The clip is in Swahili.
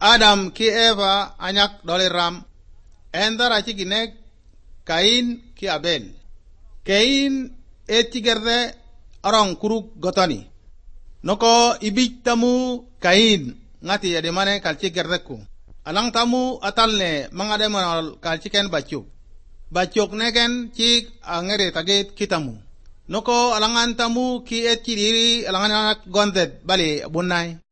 Adam ki Eva anyak dole ram. Endara ci ginek Kain ki Abel. Kain etigerde arong kuruk gotani. Noko ibig tamu Kain ngati yademane kalci gerdeku. Alang tamu atalne mangademanol kalci ken bacuk. Bacuk neken cik angere tagit kitamu. Noko alangan tamu ki et kidiri alangan anak gontet bali bunai.